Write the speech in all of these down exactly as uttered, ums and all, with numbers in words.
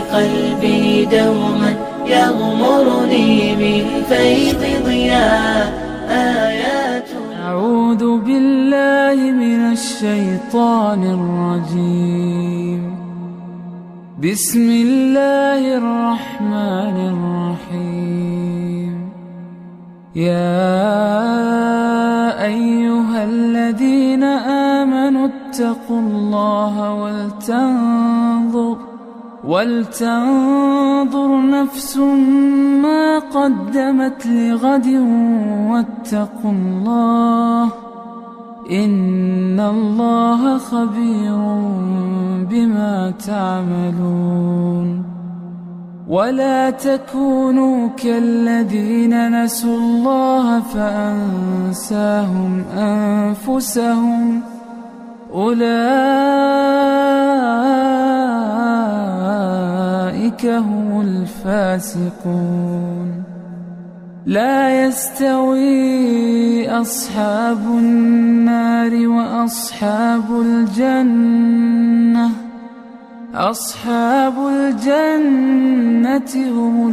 قلبي دوما يغمرني من فيض ضياء آيات. أعوذ بالله من الشيطان الرجيم. بسم الله الرحمن الرحيم. يا أيها الذين آمنوا اتقوا الله ولتنظر ولتنظر نفس ما قدمت لغد واتقوا الله إن الله خبير بما تعملون. ولا تكونوا كالذين نسوا الله فأنساهم أنفسهم أولئك هم الفاسقون. لا يستوي أصحاب النار وأصحاب الجنة أصحاب الجنة هم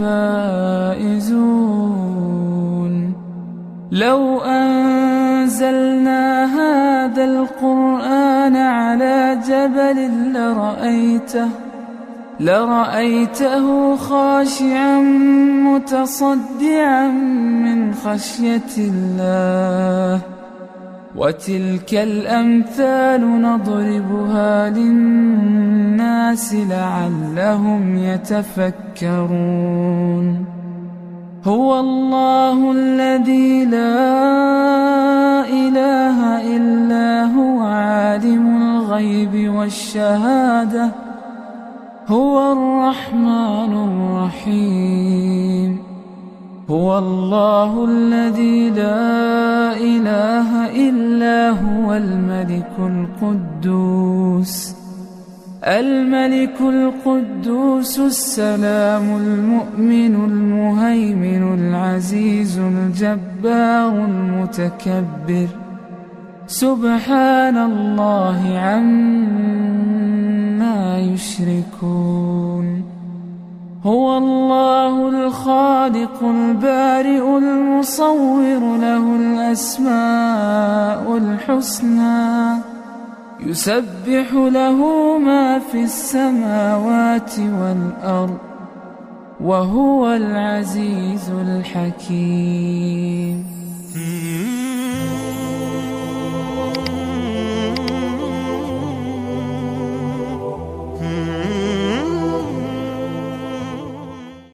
الفائزون. لو أنزلنا هذا القرآن على جبل لرأيته لرأيته خاشعا متصدعا من خشية الله. وتلك الأمثال نضربها للناس لعلهم يتفكرون. هو الله الذي لا إله إلا هو عالم الغيب والشهادة هو الرحمن الرحيم. هو الله الذي لا إله إلا هو الملك القدوس الملك القدوس السلام المؤمن المهيمن العزيز الجبار المتكبر. سبحان الله عما يشركون. هو الله الخالق البارئ المصور له الأسماء الحسنى يسبح له ما في السماوات والأرض وهو العزيز الحكيم.